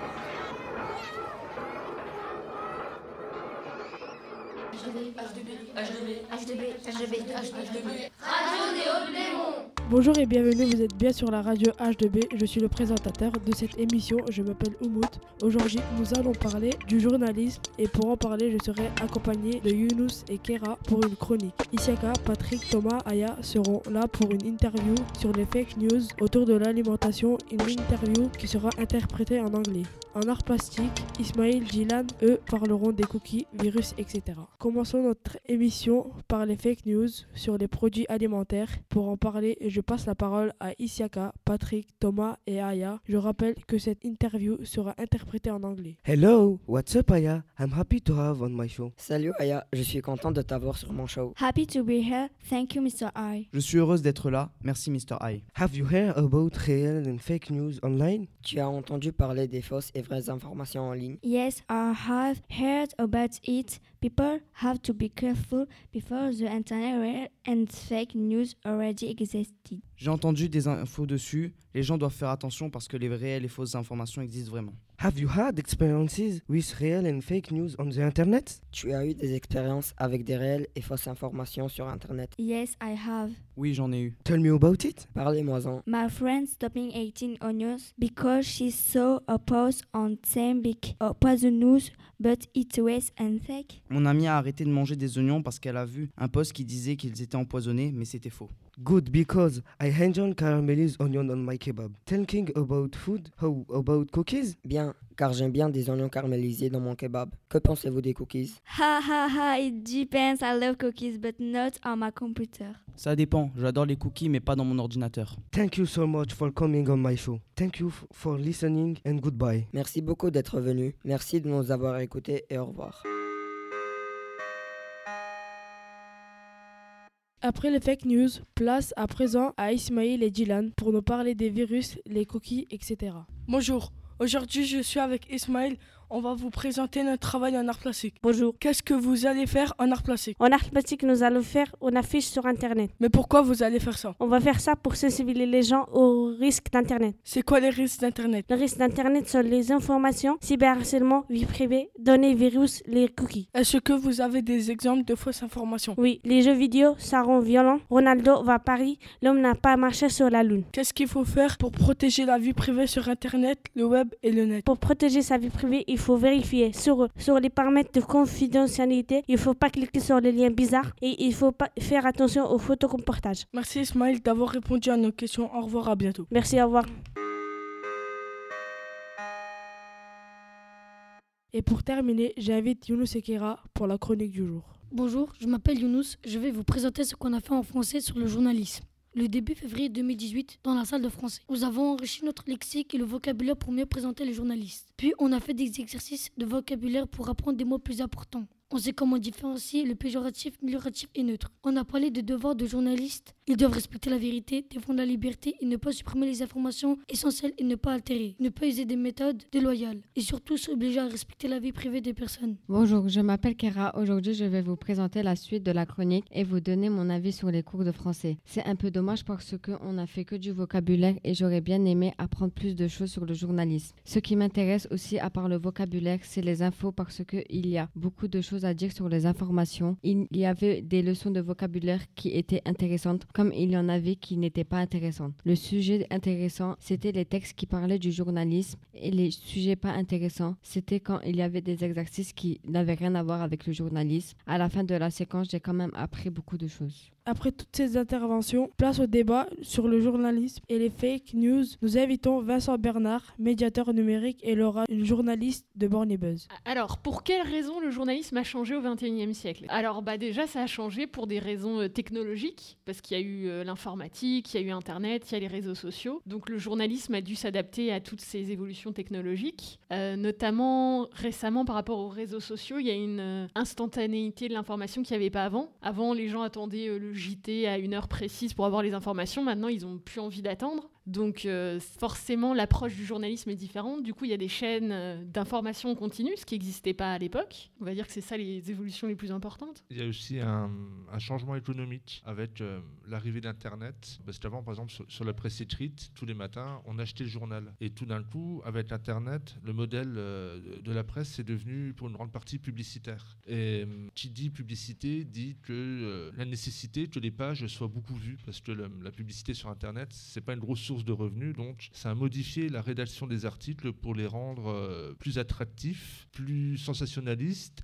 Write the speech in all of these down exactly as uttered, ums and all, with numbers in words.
Bonjour et bienvenue, vous êtes bien sur la radio H deux B, je suis le présentateur de cette émission, je m'appelle Oumout. Aujourd'hui, nous allons parler du journalisme et pour en parler, je serai accompagné de Younous et Kera pour une chronique. Isiaka, Patrick, Thomas, Aya seront là pour une interview sur les fake news autour de l'alimentation, une interview qui sera interprétée en anglais. En art plastique, Ismaël, Jilan, eux, parleront des cookies, virus, et cetera. Commençons notre émission par les fake news sur les produits alimentaires. Pour en parler, je passe la parole à Isiaka, Patrick, Thomas et Aya. Je rappelle que cette interview sera interprétée en anglais. Hello, what's up Aya? I'm happy to have on my show. Salut Aya, je suis content de t'avoir sur mon show. Happy to be here, thank you mister I. Je suis heureuse d'être là, merci mister I. Have you heard about real and fake news online? Tu as entendu parler des fausses et vraies informations en ligne? Yes, I have heard about it. People have to be careful before the internet and fake news already existed. J'ai entendu des infos dessus, les gens doivent faire attention parce que les vraies et les fausses informations existent vraiment. Have you had experiences with real and fake news on the internet? Tu as eu des expériences avec des réelles et fausses informations sur internet? Yes, I have. Oui, j'en ai eu. Tell me about it. Parlez-moi-en. My friend stopping eating onions because she saw a post on them big uh, poisonous but it was and fake. Mon amie a arrêté de manger des oignons parce qu'elle a vu un post qui disait qu'ils étaient empoisonnés, mais c'était faux. Good, because I enjoy caramelized onion on my kebab. Thinking about food, how about cookies? Bien, car j'aime bien des oignons caramélisés dans mon kebab. Que pensez-vous des cookies? Ha ha ha, it depends. I love cookies but not on my computer. Ça dépend, j'adore les cookies mais pas dans mon ordinateur. Thank you so much for coming on my show. Thank you f- for listening and goodbye. Merci beaucoup d'être venu. Merci de nous avoir écoutés et au revoir. Après les fake news, place à présent à Ismaël et Jilan pour nous parler des virus, les cookies, et cetera. Bonjour, aujourd'hui je suis avec Ismaël. On va vous présenter notre travail en art plastique. Bonjour. Qu'est-ce que vous allez faire en art plastique? En art plastique, nous allons faire une affiche sur Internet. Mais pourquoi vous allez faire ça? On va faire ça pour sensibiliser les gens aux risques d'Internet. C'est quoi les risques d'Internet? Les risques d'Internet sont les informations, cyberharcèlement, vie privée, données, virus, les cookies. Est-ce que vous avez des exemples de fausses informations? Oui, les jeux vidéo, ça rend violent. Ronaldo va à Paris, l'homme n'a pas marché sur la lune. Qu'est-ce qu'il faut faire pour protéger la vie privée sur Internet, le web et le net? Pour protéger sa vie privée, il faut vérifier sur, sur les paramètres de confidentialité. Il ne faut pas cliquer sur les liens bizarres et il ne faut pas faire attention aux photocomportages. Merci Ismaël d'avoir répondu à nos questions. Au revoir, à bientôt. Merci, au revoir. Et pour terminer, j'invite Younous et Kera pour la chronique du jour. Bonjour, je m'appelle Younous. Je vais vous présenter ce qu'on a fait en français sur le journalisme. Le début février deux mille dix-huit, dans la salle de français, nous avons enrichi notre lexique et le vocabulaire pour mieux présenter les journalistes. Puis, on a fait des exercices de vocabulaire pour apprendre des mots plus importants. On sait comment différencier le péjoratif, amélioratif et neutre. On a parlé des devoirs de journalistes. Ils doivent respecter la vérité, défendre la liberté et ne pas supprimer les informations essentielles et ne pas altérer. Ne pas user des méthodes déloyales. Et surtout s'obliger à respecter la vie privée des personnes. Bonjour, je m'appelle Kera. Aujourd'hui, je vais vous présenter la suite de la chronique et vous donner mon avis sur les cours de français. C'est un peu dommage parce qu'on n'a fait que du vocabulaire et j'aurais bien aimé apprendre plus de choses sur le journalisme. Ce qui m'intéresse aussi, à part le vocabulaire, c'est les infos parce qu'il y a beaucoup de choses à dire sur les informations. Il y avait des leçons de vocabulaire qui étaient intéressantes, comme il y en avait qui n'étaient pas intéressantes. Le sujet intéressant, c'était les textes qui parlaient du journalisme et les sujets pas intéressants, c'était quand il y avait des exercices qui n'avaient rien à voir avec le journalisme. À la fin de la séquence, j'ai quand même appris beaucoup de choses. Après toutes ces interventions, place au débat sur le journalisme et les fake news. Nous invitons Vincent Bernard, médiateur numérique, et Laura, une journaliste de Born et Buzz. Alors, pour quelles raisons le journalisme a changé au vingt et unième siècle? Alors, bah déjà, ça a changé pour des raisons euh, technologiques, parce qu'il y a eu euh, l'informatique, il y a eu Internet, il y a les réseaux sociaux. Donc, le journalisme a dû s'adapter à toutes ces évolutions technologiques. Euh, notamment, récemment, par rapport aux réseaux sociaux, il y a une euh, instantanéité de l'information qu'il n'y avait pas avant. Avant, les gens attendaient euh, le le J T à une heure précise pour avoir les informations. Maintenant, ils n'ont plus envie d'attendre. Donc euh, forcément, l'approche du journalisme est différente. Du coup, il y a des chaînes euh, d'information continue, ce qui n'existait pas à l'époque. On va dire que c'est ça les évolutions les plus importantes. Il y a aussi un, un changement économique avec euh, l'arrivée d'Internet. Parce qu'avant, par exemple, sur, sur la presse écrite, tous les matins, on achetait le journal. Et tout d'un coup, avec Internet, le modèle euh, de la presse est devenu pour une grande partie publicitaire. Et euh, qui dit publicité dit que euh, la nécessité que les pages soient beaucoup vues. Parce que le, la publicité sur Internet, c'est pas une grosse source de revenus, donc ça a modifié la rédaction des articles pour les rendre euh, plus attractifs, plus sensationnalistes,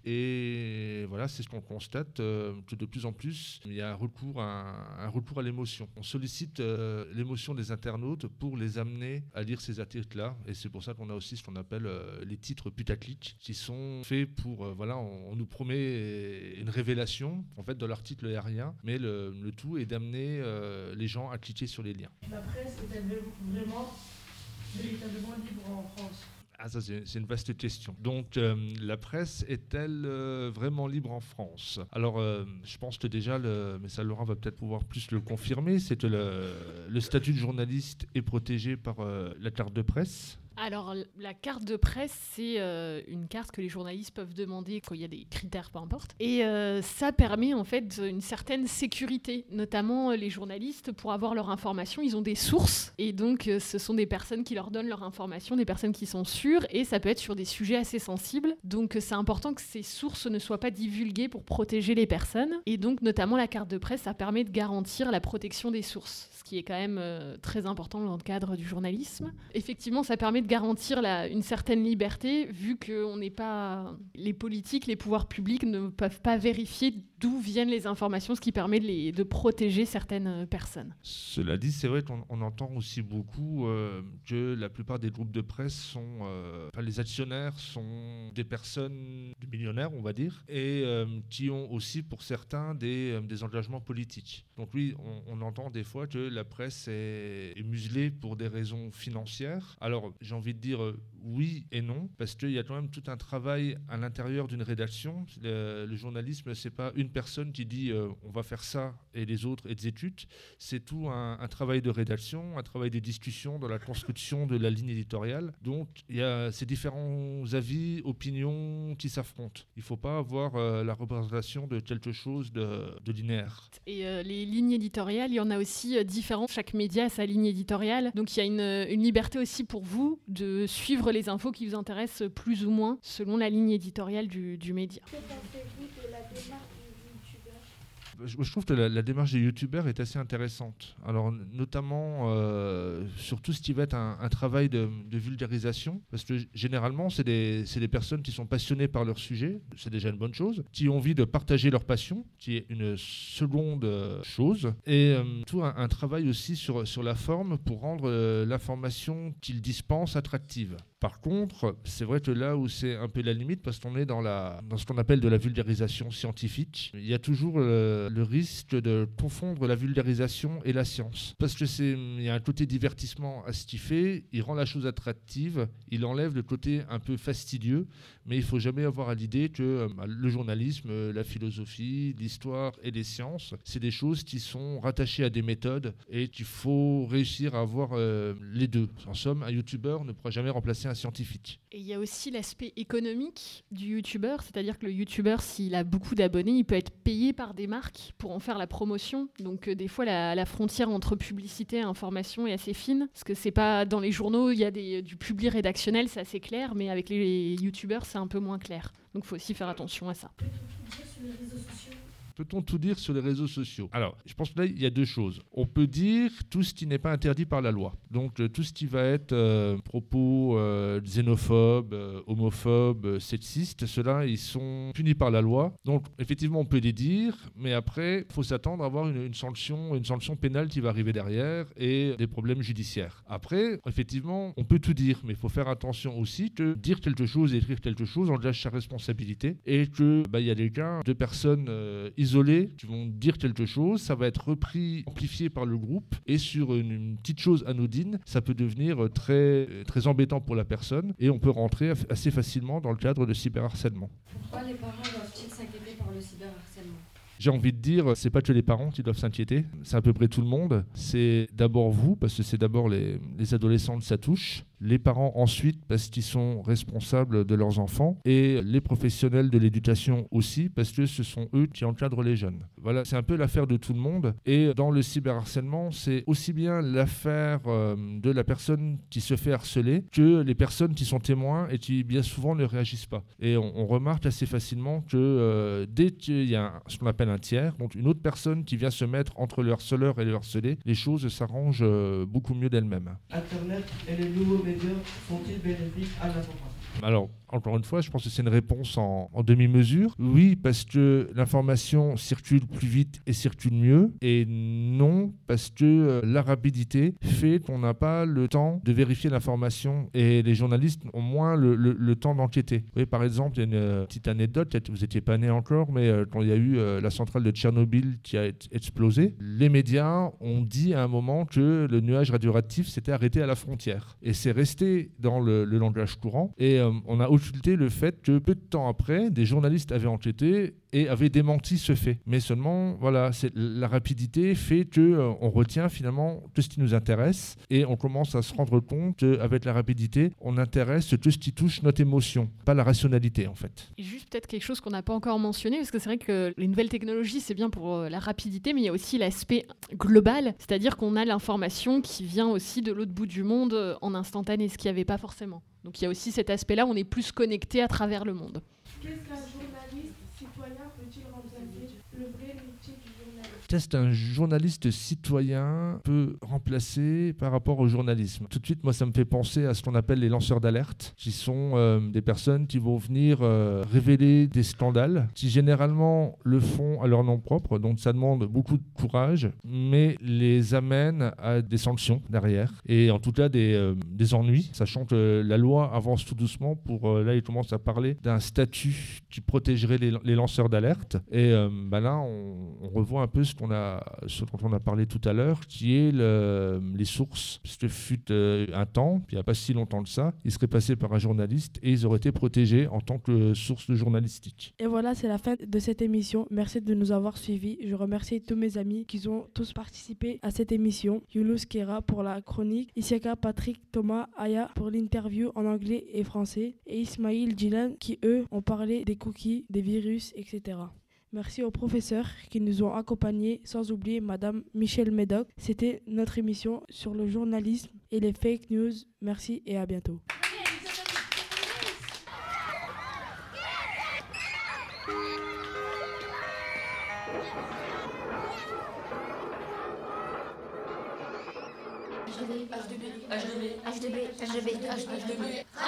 et voilà, c'est ce qu'on constate, euh, que de plus en plus il y a un recours à, un recours à l'émotion. On sollicite euh, l'émotion des internautes pour les amener à lire ces articles-là, et c'est pour ça qu'on a aussi ce qu'on appelle euh, les titres putaclic, qui sont faits pour, euh, voilà, on, on nous promet une révélation, en fait dans l'article il n'y a rien, mais le, le tout est d'amener euh, les gens à cliquer sur les liens. La presse est-elle vraiment véritablement libre en France ? Ah, ça, c'est, c'est une vaste question. Donc, euh, la presse est-elle euh, vraiment libre en France ? Alors, euh, je pense que déjà, le, mais ça, Laurent va peut-être pouvoir plus le confirmer, c'est que le, le statut de journaliste est protégé par euh, la carte de presse. Alors, la carte de presse, c'est euh, une carte que les journalistes peuvent demander quand il y a des critères, peu importe. Et euh, ça permet en fait une certaine sécurité, notamment les journalistes, pour avoir leur information, ils ont des sources. Et donc, euh, ce sont des personnes qui leur donnent leur information, des personnes qui sont sûres, et ça peut être sur des sujets assez sensibles. Donc, c'est important que ces sources ne soient pas divulguées pour protéger les personnes. Et donc, notamment, la carte de presse, ça permet de garantir la protection des sources, ce qui est quand même euh, très important dans le cadre du journalisme. Effectivement, ça permet de garantir la, une certaine liberté, vu que on n'est pas, les politiques, les pouvoirs publics ne peuvent pas vérifier d'où viennent les informations, ce qui permet de, les, de protéger certaines personnes. Cela dit, c'est vrai qu'on on entend aussi beaucoup euh, que la plupart des groupes de presse sont, euh, enfin, les actionnaires sont des personnes, des millionnaires, on va dire, et euh, qui ont aussi pour certains des, euh, des engagements politiques. Donc oui, on, on entend des fois que la presse est, est muselée pour des raisons financières. Alors, j'ai envie de dire euh, oui et non, parce qu'il y a quand même tout un travail à l'intérieur d'une rédaction. Le, le journalisme, c'est pas une personne qui dit euh, on va faire ça et les autres exécutent. C'est tout un, un travail de rédaction, un travail de discussion dans la construction de la ligne éditoriale. Donc il y a ces différents avis, opinions qui s'affrontent. Il ne faut pas avoir euh, la représentation de quelque chose de, de linéaire. Et euh, les lignes éditoriales, il y en a aussi euh, différentes. Chaque média a sa ligne éditoriale. Donc il y a une, une liberté aussi pour vous de suivre les infos qui vous intéressent plus ou moins selon la ligne éditoriale du, du média. Que pensez-vous de la démarche du youtubeur ? Je, je trouve que la, la démarche des youtubeurs est assez intéressante. Alors, notamment euh, sur tout ce qui va être un, un travail de, de vulgarisation, parce que g- généralement, c'est des, c'est des personnes qui sont passionnées par leur sujet, c'est déjà une bonne chose, qui ont envie de partager leur passion, qui est une seconde euh, chose, et euh, tout un, un travail aussi sur, sur la forme pour rendre euh, l'information qu'ils dispensent attractive. Par contre, c'est vrai que là où c'est un peu la limite, parce qu'on est dans, la, dans ce qu'on appelle de la vulgarisation scientifique, il y a toujours le, le risque de confondre la vulgarisation et la science. Parce que c'est, il y a un côté divertissement à ce qu'il fait, il rend la chose attractive, il enlève le côté un peu fastidieux, mais il ne faut jamais avoir à l'idée que euh, le journalisme, la philosophie, l'histoire et les sciences, c'est des choses qui sont rattachées à des méthodes et qu'il faut réussir à avoir euh, les deux. En somme, un youtubeur ne pourra jamais remplacer un scientifique. Et il y a aussi l'aspect économique du youtubeur, c'est-à-dire que le youtubeur, s'il a beaucoup d'abonnés, il peut être payé par des marques pour en faire la promotion. Donc euh, des fois, la, la frontière entre publicité et information est assez fine, parce que c'est pas dans les journaux, il y a des, du public rédactionnel, c'est assez clair, mais avec les youtubeurs, c'est un peu moins clair. Donc il faut aussi faire attention à ça. Peut-on tout dire sur les réseaux sociaux ? Alors, je pense que là, il y a deux choses. On peut dire tout ce qui n'est pas interdit par la loi. Donc, euh, tout ce qui va être euh, propos euh, xénophobes, euh, homophobes, euh, sexistes, ceux-là, ils sont punis par la loi. Donc, effectivement, on peut les dire, mais après, il faut s'attendre à avoir une, une, sanction, une sanction pénale qui va arriver derrière et des problèmes judiciaires. Après, effectivement, on peut tout dire, mais il faut faire attention aussi que dire quelque chose et écrire quelque chose engage sa responsabilité et que bah, y a des cas de personnes euh, isolés qui vont dire quelque chose, ça va être repris, amplifié par le groupe et sur une, une petite chose anodine, ça peut devenir très, très embêtant pour la personne et on peut rentrer assez facilement dans le cadre de cyberharcèlement. Pourquoi les parents doivent-ils s'inquiéter par le cyberharcèlement ? J'ai envie de dire, c'est pas que les parents qui doivent s'inquiéter, c'est à peu près tout le monde. C'est d'abord vous, parce que c'est d'abord les, les adolescents que ça touche. Les parents ensuite, parce qu'ils sont responsables de leurs enfants. Et les professionnels de l'éducation aussi, parce que ce sont eux qui encadrent les jeunes. Voilà, c'est un peu l'affaire de tout le monde. Et dans le cyberharcèlement, c'est aussi bien l'affaire euh, de la personne qui se fait harceler que les personnes qui sont témoins et qui bien souvent ne réagissent pas. Et on, on remarque assez facilement que euh, dès qu'il y a un, ce qu'on appelle un tiers, donc une autre personne qui vient se mettre entre le harceleur et le harcelé, les choses s'arrangent euh, beaucoup mieux d'elles-mêmes. Internet et les nouveaux médias sont-ils bénéfiques à l'information? Alors, encore une fois, je pense que c'est une réponse en, en demi-mesure. Oui, parce que l'information circule plus vite et circule mieux. Et non, parce que euh, la rapidité fait qu'on n'a pas le temps de vérifier l'information et les journalistes ont moins le, le, le temps d'enquêter. Vous voyez, par exemple, il y a une euh, petite anecdote, vous n'étiez pas né encore, mais euh, quand il y a eu euh, la centrale de Tchernobyl qui a explosé, les médias ont dit à un moment que le nuage radioactif s'était arrêté à la frontière. Et c'est resté dans le, le langage courant. Et euh, on a occulté le fait que peu de temps après, des journalistes avaient enquêté et avaient démenti ce fait. Mais seulement, voilà, c'est, la rapidité fait qu'on euh, retient finalement tout ce qui nous intéresse et on commence à se rendre compte qu'avec la rapidité, on intéresse tout ce qui touche notre émotion, pas la rationalité en fait. Et juste peut-être quelque chose qu'on n'a pas encore mentionné, parce que c'est vrai que les nouvelles technologies, c'est bien pour euh, la rapidité, mais il y a aussi l'aspect global, c'est-à-dire qu'on a l'information qui vient aussi de l'autre bout du monde euh, en instantané, ce qu'il n'y avait pas forcément. Donc il y a aussi cet aspect-là, on est plus connecté à travers le monde. Qu'est-ce qu'un journaliste citoyen peut-il remplacer le vrai métier du journaliste? Qu'est-ce qu'un journaliste citoyen peut remplacer par rapport au journalisme? Tout de suite, moi, ça me fait penser à ce qu'on appelle les lanceurs d'alerte, qui sont euh, des personnes qui vont venir euh, révéler des scandales, qui généralement le font à leur nom propre, donc ça demande beaucoup de courage, mais les amène à des sanctions derrière, et en tout cas des, euh, des ennuis, sachant que la loi avance tout doucement pour, euh, là, il commence à parler d'un statut qui protégerait les, les lanceurs d'alerte, et euh, bah là, on, on revoit un peu ce qu'on a, ce dont on a parlé tout à l'heure, qui est le, les sources. Parce que fut euh, un temps, il n'y a pas si longtemps que ça, ils seraient passés par un journaliste et ils auraient été protégés en tant que source de journalistique. Et voilà, c'est la fin de cette émission. Merci de nous avoir suivis. Je remercie tous mes amis qui ont tous participé à cette émission. Younous Kera pour la chronique, Isiaka, Patrick, Thomas, Aya pour l'interview en anglais et français, et Ismail, Jilan qui eux ont parlé des cookies, des virus, et cetera. Merci aux professeurs qui nous ont accompagnés, sans oublier Madame Michelle Médoc. C'était notre émission sur le journalisme et les fake news. Merci et à bientôt. H deux B, H deux B, H deux B, H deux B, H deux B, H deux B.